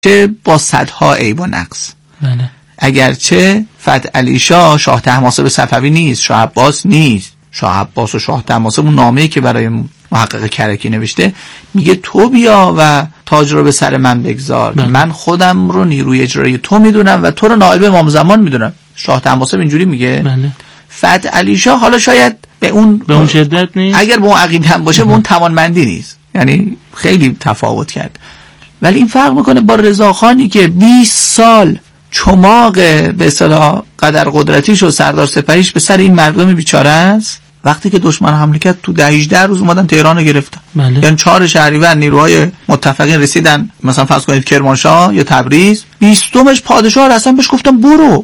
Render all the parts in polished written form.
چه با صدها عیب و نقص. بله. اگرچه فتحعلی شاه طهماسب صفوی نیست، شاه عباس نیست. شاه عباس و شاه طهماسب اون نامه‌ای که برای محقق کرکی نوشته میگه تو بیا و تاج رو به سر من بگذار. بله. من خودم رو نیروی اجرایی تو میدونم و تو رو نائب امام زمان میدونم. شاه طهماسب اینجوری میگه. بله. فتحعلی شاه حالا شاید به اون شدت نیست، اگر به اون عقیده هم باشه به اون توانمندی نیست، یعنی خیلی تفاوت کرد. ولی این فرق میکنه با رضاخانی که 20 سال چماق به اصطلاح قدر قدرتیش و سردار سپهیش به سر این مردم بیچاره است. وقتی که دشمن حمله کرد تو 18 روز اومدن تهران رو گرفتن. بله. یعنی 4 شهریور نیروهای متفقین رسیدن مثلا فرض کنید کرمانشاه یا تبریز، 20مش پادشاه اصلا بهش گفتن برو.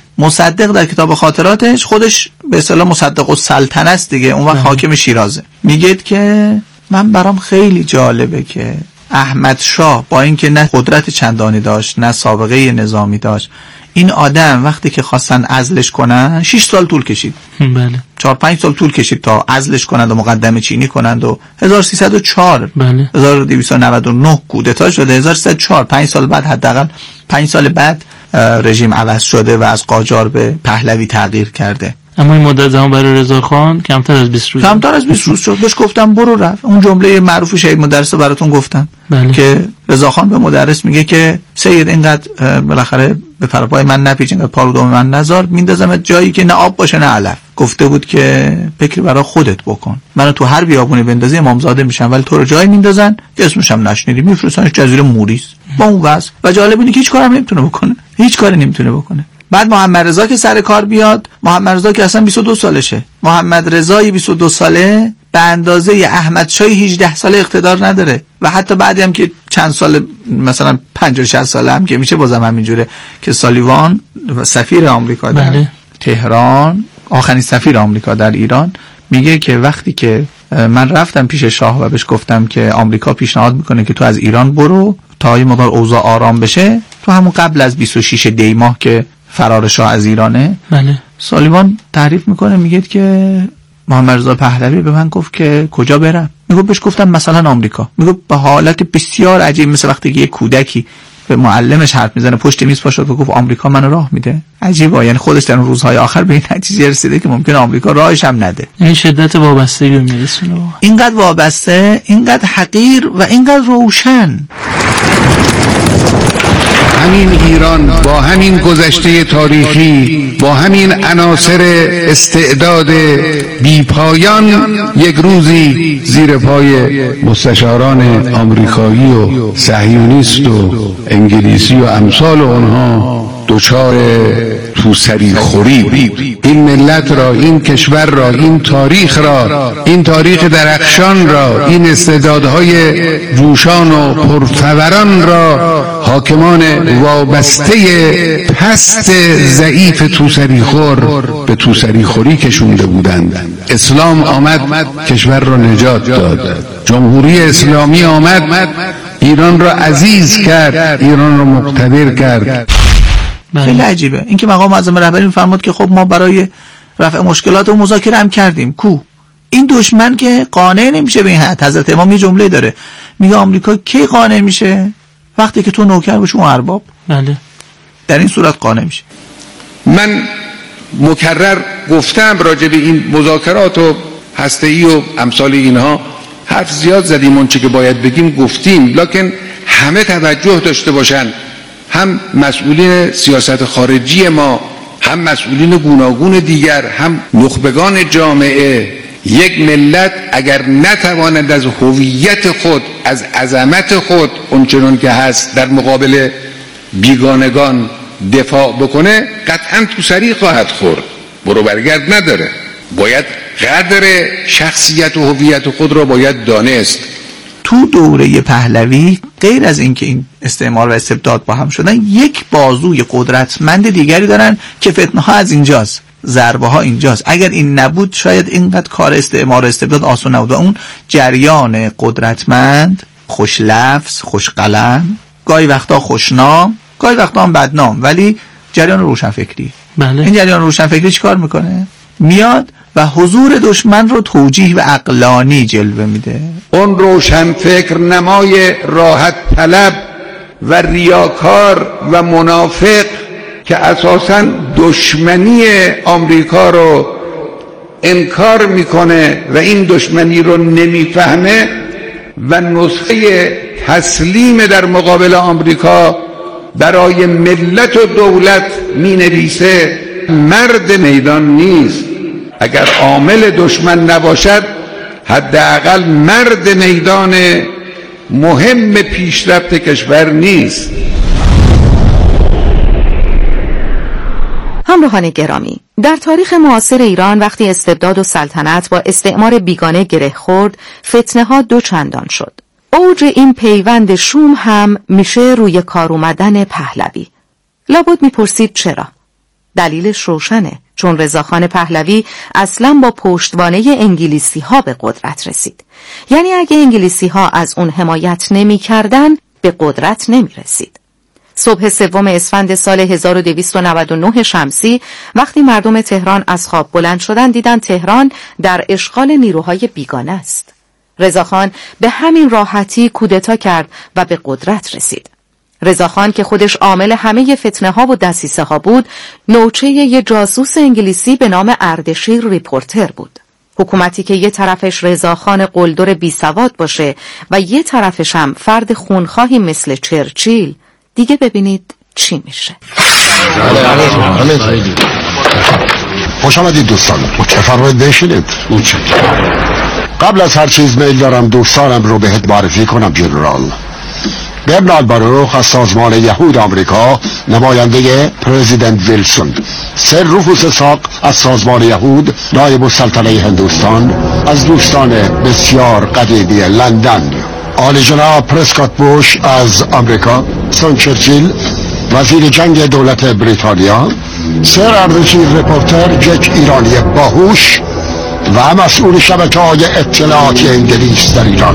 مصدق در کتاب خاطراتش خودش به اصطلاح مصدق السلطنه است دیگه، اون وقت حاکم شیرازه، میگه که من برام خیلی جالبه که احمد شاه با اینکه نه قدرت چندانی داشت نه سابقه نظامی داشت، این آدم وقتی که خواستن عزلش کنن 6 سال طول کشید. بله. 4-5 سال طول کشید تا عزلش کنند و مقدمه چینی کنند و 1304 بله. 1299 کودتا شده. 1304 5 سال بعد، حداقل 5 سال بعد رژیم عوض شده و از قاجار به پهلوی تغییر کرده. اما این مدت زمان برای رضاخان کمتر از 20 روز. کمتر از 20 روز شد. بهش گفتم برو، رفت. اون جمله معروف شهید مدرس براتون گفتم. بله. که رضاخان به مدرس میگه که سید اینقدر بالاخره به پرپای من نپیچ، اینقدر پارودوم من نذار، میندازمت جایی که نه آب باشه نه علف. گفته بود که فکر برای خودت بکن، منو تو هر بیابونی بندازی امامزاده میشم، ولی تو رو جایی میندازن که اسمش هم نشنیدی، میفرستنش جزیره موریس با اون وضع. و جالب اینه که هیچ کاری نمیتونه بکنه، هیچ کاری نمیتونه بکنه. بعد محمد رضا که سر کار بیاد، محمد رضا که اصلا 22 سالشه، محمد رضای 22 ساله به اندازه احمد شای 18 ساله اقتدار نداره و حتی بعدی هم که چند سال مثلا 50-60 ساله هم که میشه بازم همینجوره که سالیوان سفیر آمریکا در بله. تهران، آخرین سفیر آمریکا در ایران، میگه که وقتی که من رفتم پیش شاه و بهش گفتم که آمریکا پیشنهاد میکنه که تو از ایران برو تا یه مقدار اوضاع آرام بشه، تو همون قبل از 26 دی ماه که فرار شاه از ایرانه. بله. سالیوان تعریف میکنه، میگه که محمد رضا پهلوی به من گفت که کجا برم. میگه بهش گفتم مثلا آمریکا. میگه به حالت بسیار عجیب، مثل وقتی که یه کودکی به معلمش حرف میزنه پشت میز پا شد و گفت آمریکا منو راه میده. عجیبه، یعنی خودش در اون روزهای آخر به این نتیجه رسیده که ممکنه آمریکا راهش هم نده. این شدت وابستگی رو میرسونه. اینقدر وابسته، اینقدر حقیر و اینقدر روشن. همین ایران با همین گذشته تاریخی، با همین عناصر استعداد بیپایان، یک روزی زیر پای مستشاران آمریکایی و صهیونیست و انگلیسی و امثال اونها دچار توسری خوری، این ملت را، این کشور را، این تاریخ را، این تاریخ درخشان را، این استعدادهای جوشان و پرفوران را حاکمان وابسته پست ضعیف توسری خور به توسری خوری کشونده بودند. اسلام آمد کشور را نجات داد، جمهوری اسلامی آمد ایران را عزیز کرد، ایران را مقتدر کرد. خیلی عجیبه اینکه مقام معظم رهبری میفرماد که خب ما برای رفع مشکلات و مذاکره هم کردیم. کو این دشمن که قانع نمیشه به این حد. حضرت امام یه جمله داره، میگه آمریکا کی قانع میشه؟ وقتی که تو نوکر بشی اون ارباب. بله. در این صورت قانع میشه. من مکرر گفتم راجع به این مذاکرات و هسته‌ای و امثال اینها حرف زیاد زدیم، اون چه که باید بگیم گفتیم، لکن همه توجه داشته باشن، هم مسئولین سیاست خارجی ما، هم مسئولین گوناگون دیگر، هم نخبگان جامعه. یک ملت اگر نتواند از هویت خود، از عظمت خود اونچنان که هست در مقابل بیگانگان دفاع بکنه، قطعا توسری خواهد خورد، برو برگرد نداره. باید قدر شخصیت و هویت خود را باید دانست. تو دوره پهلوی غیر از اینکه این استعمار و استبداد با هم شدن، یک بازوی قدرتمند دیگری دارن که فتنه ها از اینجاست، ضربه ها اینجاست. اگر این نبود شاید اینقدر کار استعمار و استبداد آسان نبود. اون جریان قدرتمند، خوش لفظ، خوش قلم، گاهی وقتا خوشنام، گاهی وقتا هم بدنام، ولی جریان روشنفکری. بله. این جریان روشنفکری چیکار میکنه؟ میاد و حضور دشمن رو توجیه و عقلانی جلوه میده. اون روشنفکر نمای راحت طلب و ریاکار و منافق که اساساً دشمنی آمریکا رو انکار میکنه و این دشمنی رو نمیفهمه و نسخه تسلیم در مقابل آمریکا برای ملت و دولت مینویسه، مرد میدان نیست. اگر عامل دشمن نباشد حداقل مرد میدان مهم پیشرفت کشور نیست. همراهان گرامی، در تاریخ معاصر ایران وقتی استبداد و سلطنت با استعمار بیگانه گره خورد، فتنه ها دو چندان شد. اوج این پیوند شوم هم میشه روی کار اومدن پهلوی. لابد میپرسید چرا؟ دلیلش روشنه، چون رضاخان پهلوی اصلا با پشتوانه انگلیسی ها به قدرت رسید. یعنی اگه انگلیسی ها از اون حمایت نمی کردن به قدرت نمی رسید. صبح 3 اسفند سال 1299 شمسی وقتی مردم تهران از خواب بلند شدن دیدن تهران در اشغال نیروهای بیگانه است. رضاخان به همین راحتی کودتا کرد و به قدرت رسید. رضاخان که خودش عامل همه فتنه ها و دسیسه ها بود، نوچه یه جاسوس انگلیسی به نام اردشیر ریپورتر بود. حکومتی که یه طرفش رضاخان قلدر بی سواد باشه و یه طرفش هم فرد خونخواهی مثل چرچیل، دیگه ببینید چی میشه. خوش آمدید دوستان. بفرمایید بشینید. قبل از هر چیز میل دارم دوستانم رو بهت معرفی کنم جنرال. برنارد باروخ از سازمان یهود آمریکا، نماینده پرزیدنت ویلسون. سر روفوس ساق از سازمان یهود، نایب السلطنه هندوستان، از دوستان بسیار قدیمی لندن. عالی جناب پرسکات بوش از آمریکا، سن چرچیل وزیر جنگ دولت بریتانیا، سر اردشیر رپورتر یک ایرانی باهوش و مسئول شبکه‌های اطلاعاتی انگلیس در ایران.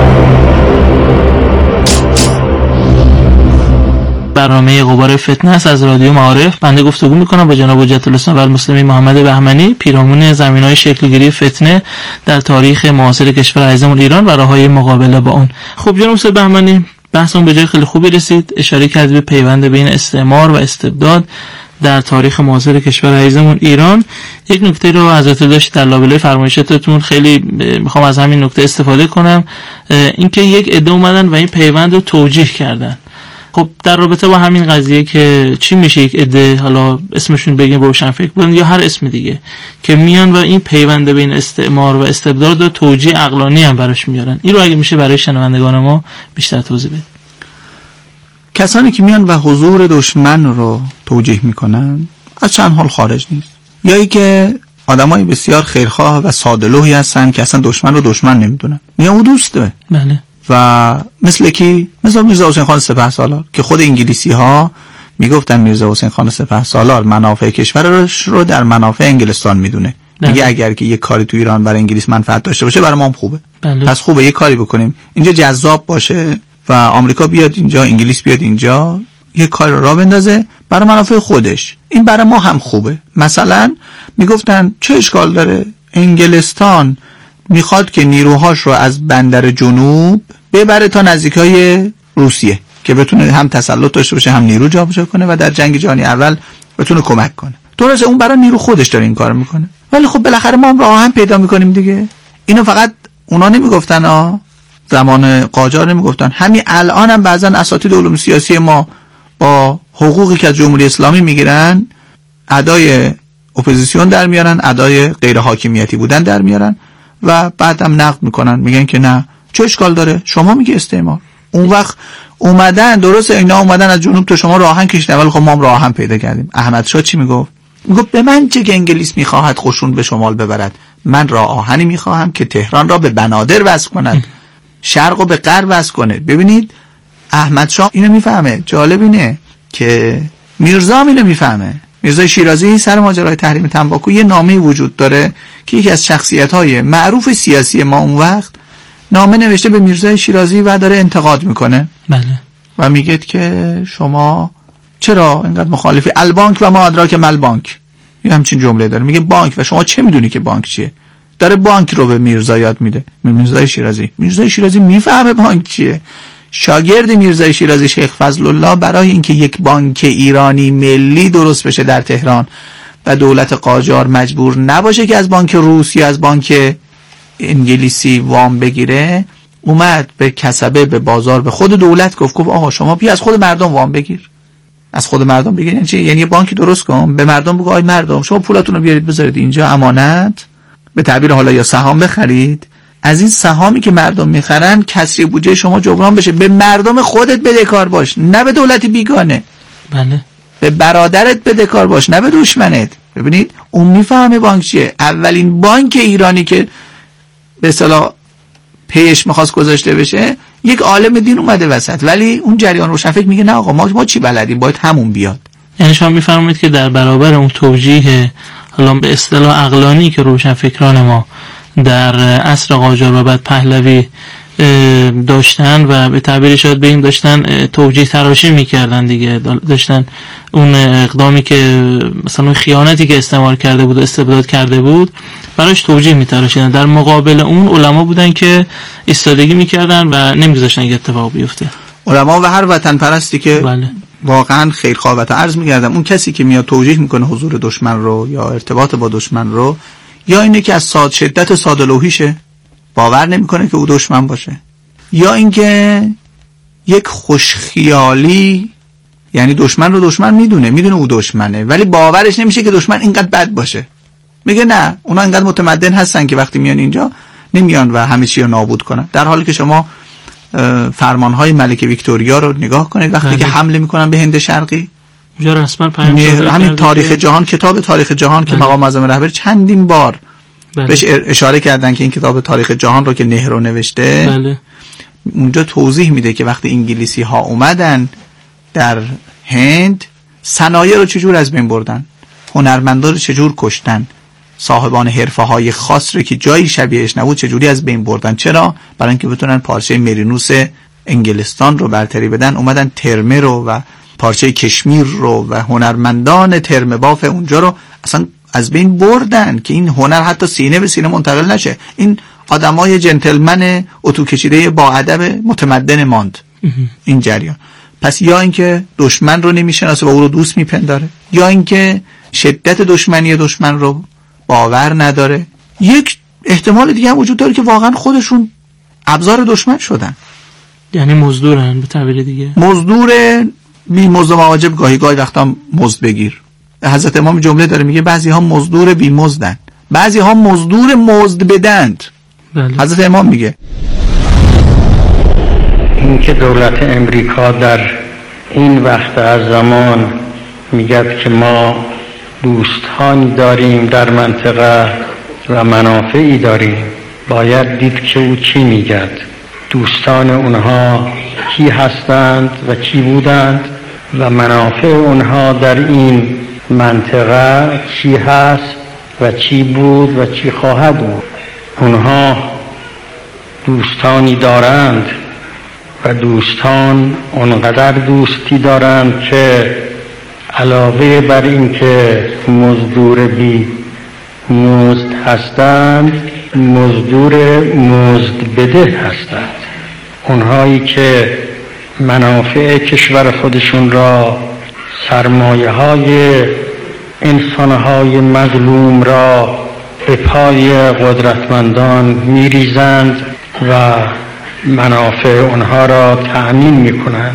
برنامه غبار فتنه است از رادیو معارف. بنده گفتگو میکنم با جناب حجت الاسلام و المسلمین محمد بهمنی، پیرامون زمینهای شکلگیری فتنه در تاریخ معاصر کشور عزیزمون ایران و راههای مقابله با اون. خب جناب استاد بهمنی، بحثمون به جای خیلی خوبی رسید. اشاره کردید به پیوند بین استعمار و استبداد در تاریخ معاصر کشور عزیزمون ایران. یک نکته رو حضرت داشت در لابلای فرمایشاتتون، خیلی میخوام از همین نکته استفاده کنم، اینکه یک عده اومدن و این پیوند رو توجیه کردن. خب در رابطه با همین قضیه که چی میشه یک عده، حالا اسمشون بگیم روشن فکر بودن یا هر اسم دیگه، که میان و این پیوند بین استعمار و استبداد رو توجیه عقلانی هم براش میارن، این رو اگه میشه برای شنوندگان ما بیشتر توضیح بدید. کسانی که میان و حضور دشمن رو توجیه میکنن از چند حال خارج نیست. یا ای که آدمای بسیار خیرخواه و ساده‌لوحی هستن که اصلا دشمن رو دشمن نمیدونن، میگن او دوسته. بله. و مثل میرزا حسین خان سپهسالار که خود انگلیسی ها میگفتن میرزا حسین خان سپهسالار منافع کشورش رو در منافع انگلستان میدونه. میگه اگر که یک کاری تو ایران برای انگلیس منفعت داشته باشه برای ما هم خوبه. بله. پس خوبه یک کاری بکنیم اینجا جذاب باشه و آمریکا بیاد اینجا، انگلیس بیاد اینجا، یک کاری رو راه بندازه برای منافع خودش، این برای ما هم خوبه. مثلا میگفتن چه اشکال داره انگلستان میخواد که نیروهاش رو از بندر جنوب ببره تا نزدیکای روسیه که بتونه هم تسلط داشته باشه هم نیرو جابجا کنه و در جنگ جهانی اول بتونه کمک کنه. درسته اون برای نیرو خودش داره این کارو میکنه، ولی خب بالاخره ما هم راه هم پیدا میکنیم دیگه. اینو فقط اونا نمیگفتن، زمان قاجار نمیگفتن، همین الان هم بعضا اساتید علوم سیاسی ما با حقوقی که از جمهوری اسلامی میگیرن ادای اپوزیسیون در میارن، ادای غیر حاکمیتی بودن در میارن و بعدم نقد میکنن، میگن که نه چه اشکال داره، شما میگه استعمار. اون وقت اومدن، درسته اینا اومدن از جنوب تا شما راهن کشیدن، ولی خب ما هم راهن پیدا کردیم. احمد شاه چی میگفت؟ میگفت به من چه که انگلیس میخواهد خوشون به شمال ببرد، من راه آهنی میخواهم که تهران را به بنادر وصل کند، شرق رو به غرب وصل کنه. ببینید احمد شاه اینو میفهمه. جالب اینه که میرزا اینو میفهمه. میرزا شیرازی سر ماجرای تحریم تنباکو یه نامه وجود داره که یکی از شخصیت‌های معروف سیاسی ما اون وقت نامه نوشته به میرزا شیرازی و داره انتقاد میکنه. بله. و میگه که شما چرا اینقدر مخالفی؟ البانک و ما ادراک مل بانک، یه همچین جمله داره. میگه بانک و شما چه میدونی که بانک چیه؟ داره بانک رو به میرزا یاد میده. میرزا شیرازی میفهمه بانک چیه، شاگرد میرزای شیرازی شیخ فضل الله برای اینکه یک بانک ایرانی ملی درست بشه در تهران و دولت قاجار مجبور نباشه که از بانک روس یا از بانک انگلیسی وام بگیره، اومد به کسبه، به بازار، به خود دولت گفت آقا شما بیا از خود مردم وام بگیر. از خود مردم بگیر یعنی چی؟ یعنی یه بانکی درست کن، به مردم بگو آی مردم شما پولاتون رو بیارید بذارید اینجا امانت، به تعبیر حالا یا سهام بخرید، از این سهامی که مردم میخرن کسری بودجه شما جبران بشه، به مردم خودت بدهکار باش، نه به دولتی بیگانه. بله. به برادرت بدهکار باش، نه به دشمنت. ببینید اون میفهمه بانک چیه. اولین بانک ایرانی که به اصطلاح پیش میخواست گذاشته بشه یک عالم دین اومده وسط، ولی اون جریان روشنفکر میگه نه آقا ما چی بلدیم، باید همون بیاد. یعنی شما میفرمایید که در برابر اون توجیه حالا به اصطلاح عقلانی که روشنفکران ما در عصر قاجار و بعد پهلوی داشتن و به تعبیر شاید به این داشتن توجیه تراشی میکردن دیگه، داشتن اون اقدامی که مثلا اون خیانتی که استعمار کرده بود و استبداد کرده بود براش توجیه میتراشیدن، در مقابل اون علما بودن که ایستادگی میکردن و نمیگذاشتن که اتفاق بیفته. علما و هر وطن پرستی که بله. واقعا خیرخواهت عرض می‌کردم، اون کسی که میاد توجیه میکنه حضور دشمن رو یا ارتباط با دشمن رو، یا اینه که از شدت ساده لوحیشه باور نمیکنه که او دشمن باشه، یا اینکه یک خوشخیالی، یعنی دشمن رو دشمن میدونه او دشمنه ولی باورش نمیشه که دشمن اینقدر بد باشه. میگه نه اونا اینقدر متمدن هستن که وقتی میان اینجا نمیان و همه چی رو نابود کنن، در حالی که شما فرمانهای ملکه ویکتوریا رو نگاه کنید وقتی که حمله میکنن به هند شرقی، همین تاریخ جهان، کتاب تاریخ جهان که مقام معظم رهبر چندین بار بهش اشاره کردن که این کتاب تاریخ جهان رو که نهرو نوشته اونجا توضیح میده که وقتی انگلیسی ها اومدن در هند صنایع رو چجور از بین بردن، هنرمندان رو چجور کشتن، صاحبان حرفه های خاص رو که جایی شبیهش نبود چجوری از بین بردن. چرا؟ برای اینکه بتونن پارچه مرینوس انگلستان رو برتری بدن، اومدن ترمه رو و پارچه کشمیر رو و هنرمندان ترمه باف اونجا رو اصلا از بین بردن که این هنر حتی سینه به سینه منتقل نشه. این آدمای جنتلمن اتو کشیده با ادب متمدن ماند این جریان. پس یا اینکه دشمن رو نمیشناسه و او رو دوست میپنداره، یا اینکه شدت دشمنی دشمن رو باور نداره. یک احتمال دیگه هم وجود داره که واقعا خودشون ابزار دشمن شدن، یعنی مزدورن، به تعبیر دیگه مزدور، بی مزد و مواجب، گاهی وقتا مزد بگیر. حضرت امام جمله داره میگه بعضی ها مزدور بی مزدن، بعضی ها مزدور مزد بدند. بله. حضرت امام میگه این که دولت امریکا در این وقت از زمان میگه که ما دوستانی داریم در منطقه و منافعی داریم، باید دید که او چی میگه، دوستان اونها کی هستند و چی بودند و منافع اونها در این منطقه چی هست و چی بود و چی خواهد بود. اونها دوستانی دارند و دوستان اونقدر دوستی دارند که علاوه بر این که مزدور بی مزد هستند، مزدور مزد بده هستند. اونهایی که منافع کشور خودشون را، سرمایه های انسانهای مظلوم را به پای قدرتمندان میریزند و منافع اونها را تأمین میکنند.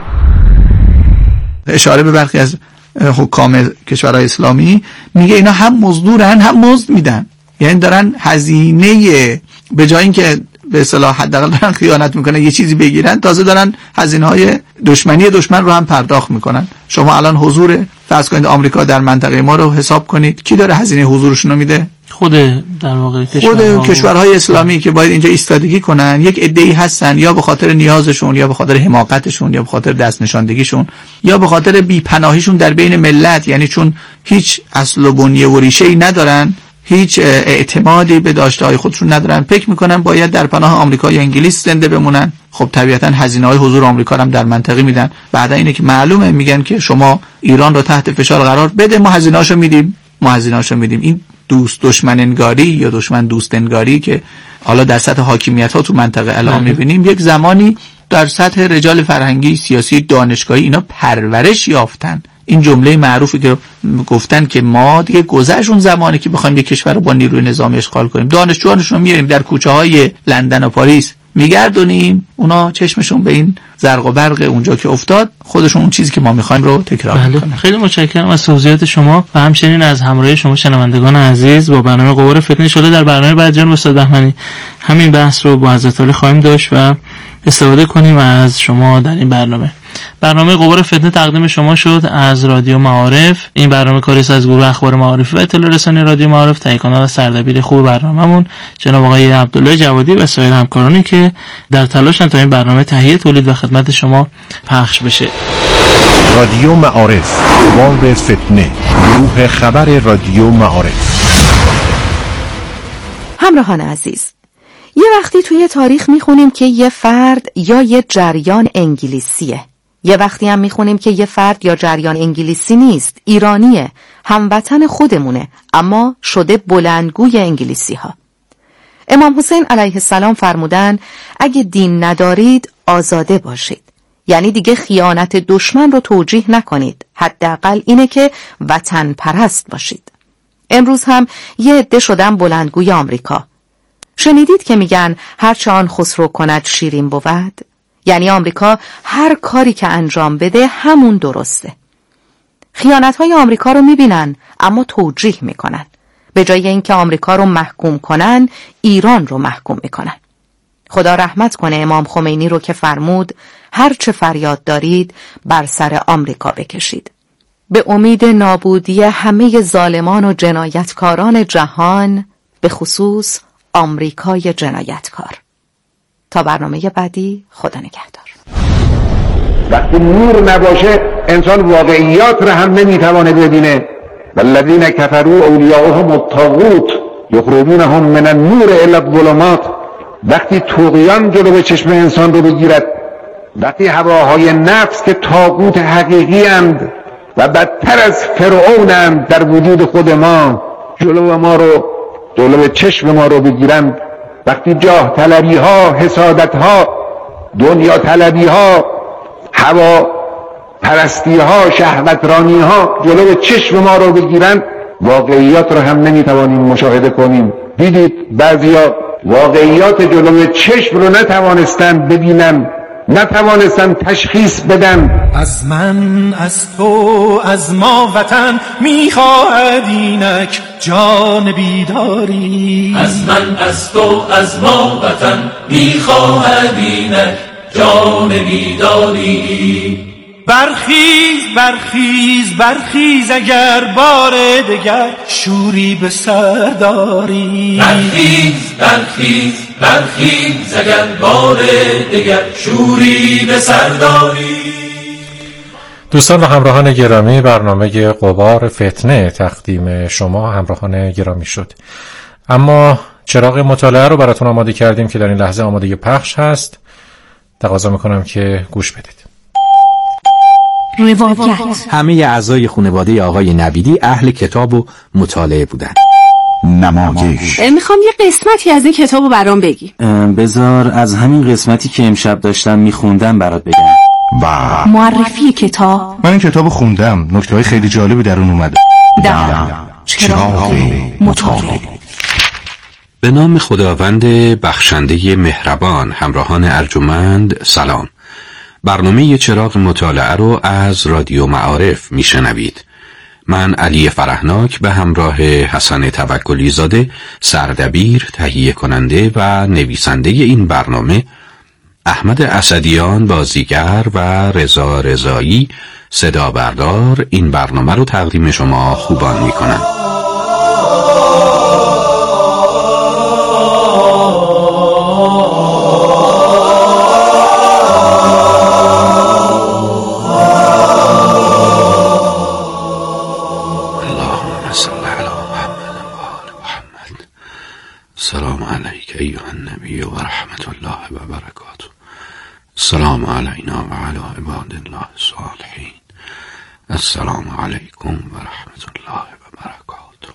اشاره به برخی از حکام کشورهای اسلامی میگه اینا هم مزدورن هم مزد میدن، یعنی دارن هزینه به جای اینکه به اصطلاح حداقل دارن خیانت میکنن یه چیزی بگیرن، تازه دارن هزینه‌های دشمنی دشمن رو هم پرداخت میکنن. شما الان حضور فرض کنید آمریکا در منطقه ما رو حساب کنید، کی داره هزینه حضورشون رو میده؟ خود در واقع کشورهای اسلامی که باید اینجا ایستادگی کنن. یک عده‌ای هستن یا به خاطر نیازشون یا به خاطر حماقتشون یا به خاطر دست نشاندگیشون یا به خاطر بی‌پناهیشون در بین ملت، یعنی چون هیچ اصل و بنیه و ریشه‌ای ندارن، هیچ اعتمادی به داشته‌های خودشون ندارن، فکر میکنن باید در پناه آمریکا یا انگلیس زنده بمونن. خب طبیعتاً هزینه‌های حضور آمریکا هم در منطقه میدن. بعدا اینه که معلومه میگن که شما ایران رو تحت فشار قرار بده، ما هزینه‌اشو میدیم. این دوست دشمن انگاری یا دشمن دوست انگاری که حالا در سطح حاکمیت ها تو منطقه الان میبینیم، یک زمانی در سطح رجال فرهنگی، سیاسی، دانشگاهی اینا پرورش یافتن. این جمله معروفی که گفتن که ما دیگه گذشت اون زمانی که بخوایم یک کشور رو با نیروی نظامی اشغال کنیم. دانشجویانشون رو میاریم در کوچه های لندن و پاریس میگردونیم، اونا چشمشون به این زرق و برق اونجا که افتاد، خودشون اون چیزی که ما میخوایم رو تکرار میکنن. خیلی متشکرم از توضیحات شما و همچنین از همراهی شما شنوندگان عزیز با برنامه غبار فتنه. شده در برنامه بعد جناب استاد بهمنی همین بحث رو با حضرت علی خواهیم داشت و استفاده کنیم از شما در این برنامه غبار فتنه تقدیم شما شد از رادیو معارف. این برنامه کاری است از گروه اخبار معارفی و اطلاع رسانی رادیو معارف، تهیه کننده و سردبیر خوب برنامه‌مون جناب آقای عبدالله جوادی و سایر همکارانی که در تلاشن تا این برنامه تهیه، تولید و خدمت شما پخش بشه. رادیو معارف، غبار فتنه، گروه خبر رادیو معارف. همراهان عزیز، یه وقتی توی تاریخ میخونیم که یه فرد یا یه جریان انگلیسیه، یه وقتی هم میخونیم که یه فرد یا جریان انگلیسی نیست، ایرانیه، هموطن خودمونه، اما شده بلندگوی انگلیسی ها. امام حسین علیه السلام فرمودن اگه دین ندارید آزاده باشید، یعنی دیگه خیانت دشمن رو توجیه نکنید، حداقل اینه که وطن پرست باشید. امروز هم یه عده شدن بلندگوی آمریکا. شنیدید که میگن هرچه آن خسرو کند شیرین بود؟ یعنی آمریکا هر کاری که انجام بده همون درسته. خیانت‌های آمریکا رو میبینن اما توجیه میکنن. به جای اینکه آمریکا رو محکوم کنن، ایران رو محکوم میکنن. خدا رحمت کنه امام خمینی رو که فرمود هر چه فریاد دارید بر سر آمریکا بکشید. به امید نابودی همه ظالمان و جنایتکاران جهان، به خصوص آمریکای جنایتکار. تا برنامه بعدی، خدا نگهدار. وقتی نور نباشه انسان واقعیات را هم نمیتوانه ببینه. والذین کفروا اولیاءهم الطاغوت یخرجونهم من النور الی الظلمات. وقتی طغیان جلو چشم انسان رو بگیرد، وقتی هواهای نفس که طاغوت حقیقی اند و بدتر از فرعونند در وجود خود ما جلو چشم ما رو بگیرند، وقتی جاه طلبی ها، حسادت ها، دنیا طلبی ها، هوا پرستی ها، شهوترانی ها جلو چشم ما رو بگیرند، واقعیات رو هم نمیتوانیم مشاهده کنیم. دیدید بعضیا واقعیات جلو چشم رو نتوانستن ببینن، نتوانستن تشخیص بدن. از من، از تو، از ما وطن میخواهد اینک جان بیداری. از من، از تو، از ما وطن میخواهد اینک جان بیداری. برخیز برخیز برخیز اگر بار دگر شوری به سر داری. برخیز برخیز برخیز اگر بار دگر شوری به سر داری. دوستان و همراهان گرامی، برنامه غبار فتنه تقدیم شما همراهان گرامی شد. اما چراغ مطالعه رو براتون آماده کردیم که در این لحظه آماده پخش هست. تقاضا میکنم که گوش بدید. روایت. همه اعضای خانواده آقای نویدی اهل کتاب و مطالعه بودن. نمایش. میخوام یه قسمتی از این کتابو برام بگی. بذار از همین قسمتی که امشب داشتم میخوندم برات بگم. معرفی کتاب. من این کتابو خوندم، نکته‌های خیلی جالبی در اون اومده. چراغ مطالعه. به نام خداوند بخشنده مهربان. همراهان ارجمند سلام. برنامه چراغ مطالعه رو از رادیو معارف میشنوید. من علی فرهناک به همراه حسن توکلی زاده، سردبیر، تهیه کننده و نویسنده این برنامه، احمد اسدیان بازیگر و رضا رضایی صدا بردار، این برنامه رو تقدیم شما خوبان میکنم. السلام علیک ایها النبی و رحمت الله و برکاته. السلام علینا و علی عباد الله الصالحین. السلام علیکم و رحمت الله و برکاته.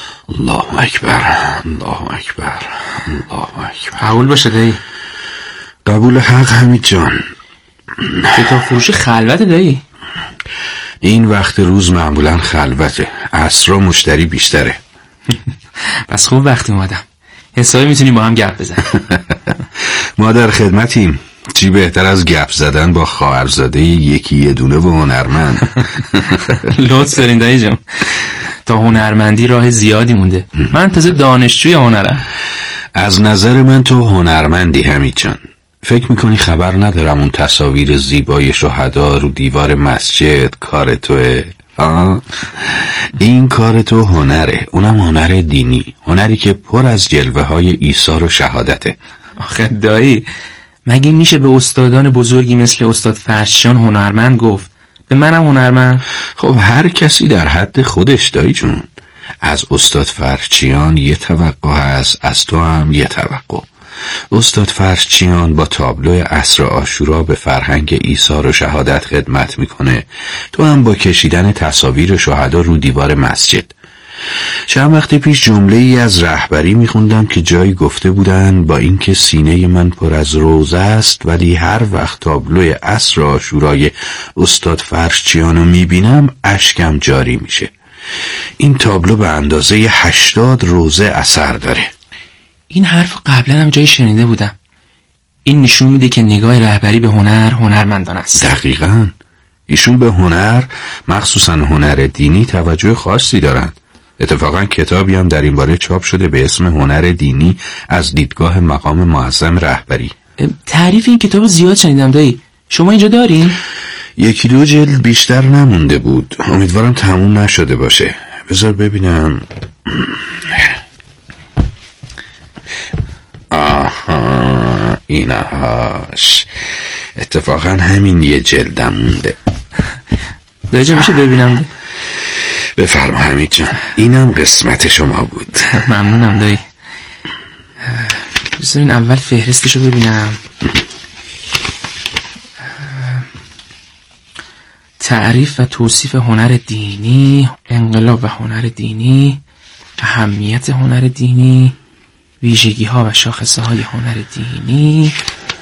الله اکبر، الله اکبر، الله اکبر. قبول باشه دی. قبول حق حمید جان. کتاب فروش خلوت دایی؟ این وقت روز معمولا خلوته، عصرا مشتری بیشتره. پس خوب وقتی اومدم، حسابی میتونیم با هم گپ بزنیم. ما در خدمتیم. چی بهتر از گپ زدن با خواهرزاده یکی یه دونه و هنرمند. لطف دارین دایی جان، تا هنرمندی راه زیادی مونده. من تازه دانشجوی هنرم. از نظر من تو هنرمندی حمید جان. فکر میکنی خبر ندارم اون تصاویر زیبای شهدا رو دیوار مسجد کار توه؟ این کار تو هنره، اونم هنر دینی، هنری که پر از جلوه های ایثار و شهادته. آخه دایی، مگه میشه به استادان بزرگی مثل استاد فرشیان هنرمند گفت؟ به منم هنرمند؟ خب هر کسی در حد خودش دایی جون. از استاد فرشیان یه توقع هست، از تو هم یه توقع. استاد فرشیان با تابلو عصر عاشورا به فرهنگ ایثار و شهادت خدمت میکنه، تو هم با کشیدن تصاویر شهدا رو دیوار مسجد. چند وقت پیش جمله ای از رهبری میخوندم که جایی گفته بودن با اینکه سینه من پر از روزه است ولی هر وقت تابلو عصر عاشورای استاد فرشیانو میبینم اشکم جاری میشه. این تابلو به اندازه 80 روزه اثر داره. این حرف قبلا هم جایی شنیده بودم. این نشون میده که نگاه رهبری به هنرمندان است. دقیقاً. ایشون به هنر، مخصوصا هنر دینی، توجه خاصی دارن. اتفاقا کتابی هم در این باره چاپ شده به اسم هنر دینی از دیدگاه مقام معظم رهبری. تعریف این کتاب زیاد شنیدم دایی. شما اینجا دارین؟ 1-2 جلد بیشتر نمونده بود. امیدوارم تموم نشده باشه. بذار ببینم. آها، اینهاش. اتفاقا همین 1 جلدم مونده. دایی میشه ببینم؟ بفرما حمید جان، اینم قسمت شما بود. ممنونم دایی. بذارین اول فهرستشو ببینم. تعریف و توصیف هنر دینی، انقلاب و هنر دینی، اهمیت هنر دینی، ویژگی ها و شاخصه های هنر دینی،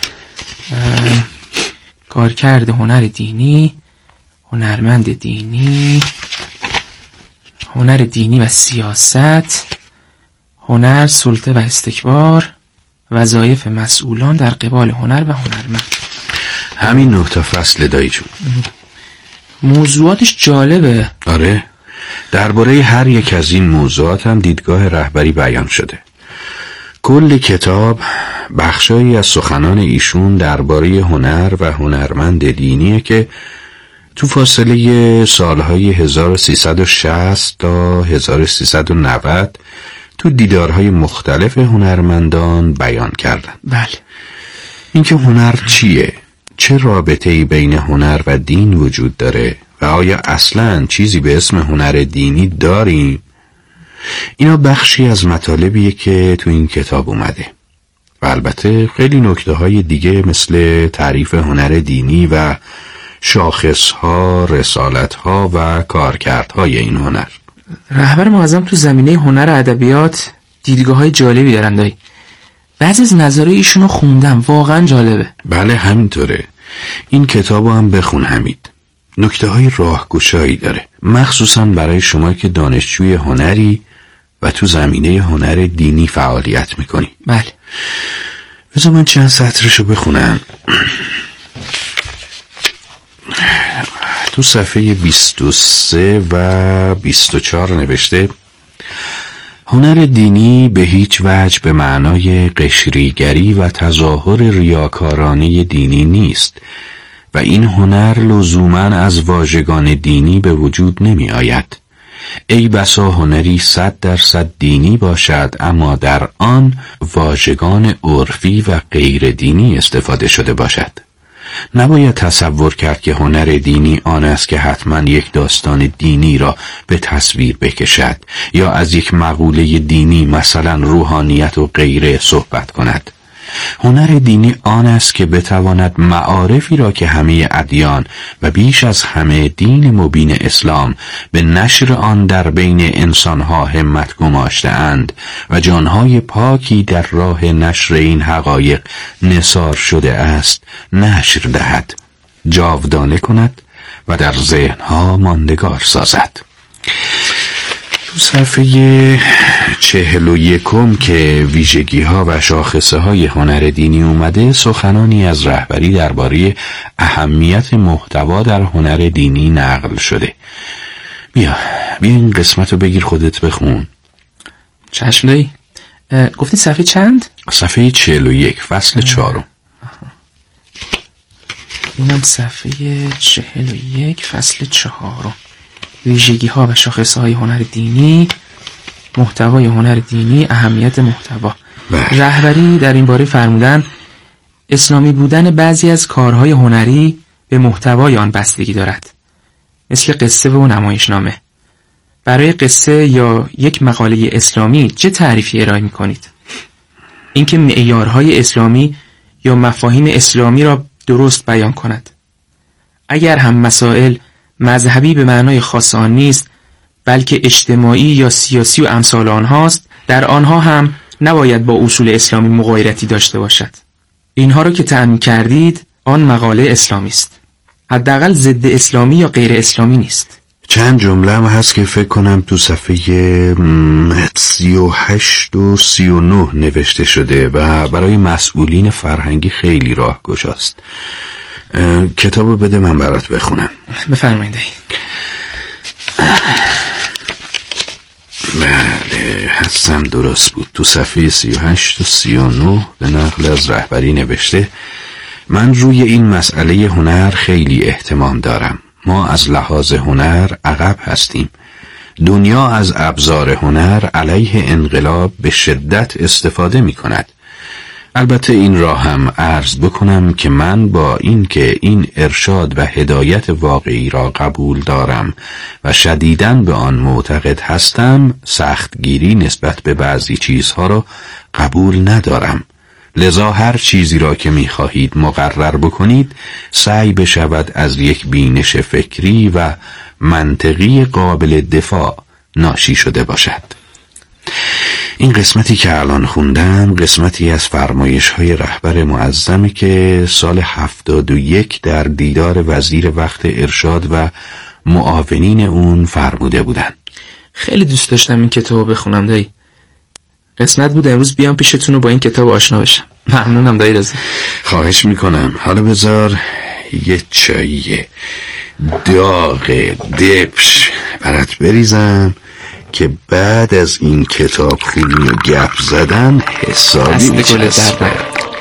کارکرد هنر دینی، هنرمند دینی، هنر دینی و سیاست، هنر، سلطه و استکبار، وظایف مسئولان در قبال هنر و هنرمند. همین 9 تا فصل دایی جون. موضوعاتش جالبه. آره، درباره هر یک از این موضوعات هم دیدگاه رهبری بیان شده. کل کتاب بخشایی از سخنان ایشون درباره هنر و هنرمند دینیه که تو فاصله سالهای 1360 تا 1390 تو دیدارهای مختلف هنرمندان بیان کردن. بله. اینکه هنر چیه؟ چه رابطه‌ای بین هنر و دین وجود داره؟ و آیا اصلاً چیزی به اسم هنر دینی داریم؟ اینا بخشی از مطالبیه که تو این کتاب اومده. و البته خیلی نکته‌های دیگه مثل تعریف هنر دینی و شاخص‌ها، رسالت‌ها و کارکردهای این هنر. رهبر معظم تو زمینه هنر و ادبیات دیدگاه‌های جالبی دارن دایی. بعضی از نظرهای ایشونو خوندم، واقعا جالبه. بله همینطوره. این کتابو هم بخون حمید. نکته‌های راهگشایی داره، مخصوصا برای شما که دانشجوی هنری و تو زمینه هنر دینی فعالیت میکنی. بله. بذار من چند سطرشو بخونم. تو صفحه 23 و 24 نوشته: هنر دینی به هیچ وجه به معنای قشریگری و تظاهر ریاکارانه دینی نیست و این هنر لزوماً از واژگان دینی به وجود نمی آید. ای بسا هنری 100% دینی باشد اما در آن واژگان عرفی و غیر دینی استفاده شده باشد. نباید تصور کرد که هنر دینی آن است که حتما یک داستان دینی را به تصویر بکشد یا از یک مقوله دینی مثلا روحانیت و غیره صحبت کند. هنر دینی آن است که بتواند معارفی را که همه ادیان و بیش از همه دین مبین اسلام به نشر آن در بین انسانها همت گماشته اند و جانهای پاکی در راه نشر این حقایق نثار شده است نشر دهد، جاودانه کند و در ذهنها ماندگار سازد. تو صفحه 41 که ویژگی ها و شاخصه های هنر دینی اومده سخنانی از رهبری درباره اهمیت محتوا در هنر دینی نقل شده. بیا این قسمت رو بگیر خودت بخون. چشم دایی. گفتی صفحه چند؟ صفحه 41 فصل 4. اینم صفحه 41 فصل 4. ویژگی ها و شاخصه های هنر دینی، محتوای هنر دینی، اهمیت محتوا. رهبری در این باره فرمودن اسلامی بودن بعضی از کارهای هنری به محتوای آن بستگی دارد، مثل قصه و نمایشنامه. برای قصه یا یک مقاله اسلامی چه تعریفی ارائه می کنید؟ اینکه معیارهای اسلامی یا مفاهیم اسلامی را درست بیان کند. اگر هم مسائل مذهبی به معنای خاص آن نیست، بلکه اجتماعی یا سیاسی و امثال آنهاست، در آنها هم نباید با اصول اسلامی مغایرتی داشته باشد. اینها را که تأمین کردید، آن مقاله اسلامی است. حداقل ضد اسلامی یا غیر اسلامی نیست. چند جمله هم هست که فکر کنم تو صفحه 38 و 39 نوشته شده و برای مسئولین فرهنگی خیلی راهگشاست. کتابو بده من برات بخونم. بفرمایید. بله حسن درست بود. تو صفحه 38 و 39 به نقل از رهبری نوشته: من روی این مسئله هنر خیلی اهتمام دارم. ما از لحاظ هنر عقب هستیم. دنیا از ابزار هنر علیه انقلاب به شدت استفاده می کند. البته این را هم عرض بکنم که من با اینکه این ارشاد و هدایت واقعی را قبول دارم و شدیداً به آن معتقد هستم، سختگیری نسبت به بعضی چیزها را قبول ندارم. لذا هر چیزی را که می‌خواهید مقرر بکنید سعی بشود از یک بینش فکری و منطقی قابل دفاع ناشی شده باشد. این قسمتی که الان خوندم قسمتی از فرمایش‌های رهبر معظمی که سال 71 در دیدار وزیر وقت ارشاد و معاونین اون فرموده بودن. خیلی دوست داشتم این کتابو بخونم دایی. قسمت بود امروز بیام پیشتون و با این کتاب آشنا بشم. ممنونم دایی رضا. خواهش میکنم. حالا بذار یه چایی داغ دبش برات بریزم که بعد از این کتاب خونی و گپ زدن حسابی میچسبه.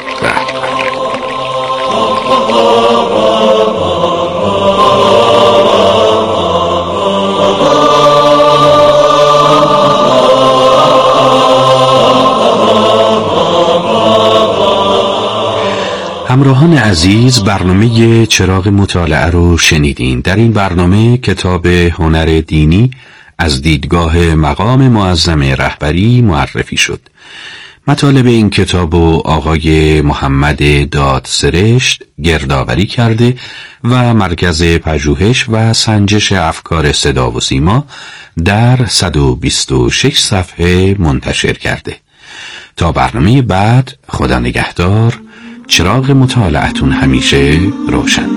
همراهان عزیز، برنامه چراغ مطالعه رو شنیدین. در این برنامه کتاب هنر دینی از دیدگاه مقام معظم رهبری معرفی شد. مطالب این کتاب و آقای محمد دادسرشت گردآوری کرده و مرکز پژوهش و سنجش افکار صدا و سیما در 126 صفحه منتشر کرده. تا برنامه بعد، خدا نگهدار. چراغ مطالعتون همیشه روشن.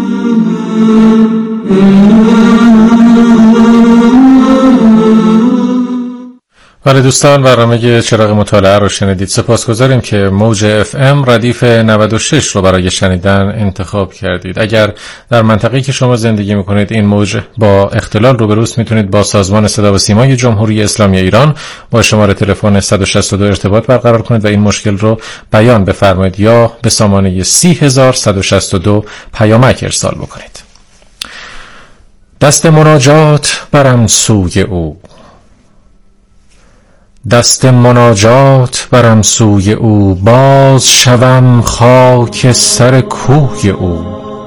بله دوستان، برنامه چراغ مطالعه رو شنیدید. سپاسگزاریم که موج FM ردیف 96 رو برای شنیدن انتخاب کردید. اگر در منطقه‌ای که شما زندگی میکنید این موج با اختلال روبروست، میتونید با سازمان صدا و سیمای جمهوری اسلامی ایران با شماره تلفن 162 ارتباط برقرار کنید و این مشکل رو بیان بفرمایید یا به سامانه 30162 پیامک ارسال بکنید. دست مناجات برم سوی او، دست مناجات برم سوی او، باز شوم خاک سر کوی او.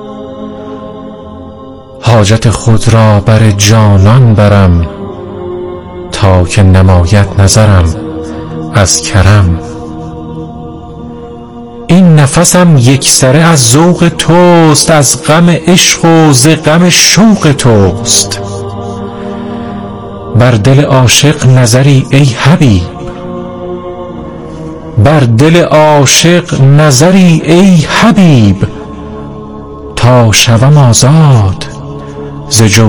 حاجت خود را بر جانان برم، تا که نماید نظرم از کرم. این نفسم یک سره از ذوق توست، از غم عشق و ز غم شوق توست. بر دل عاشق نظری ای حبیب، بر دل عاشق نظری ای حبیب، تا شوم آزاد ز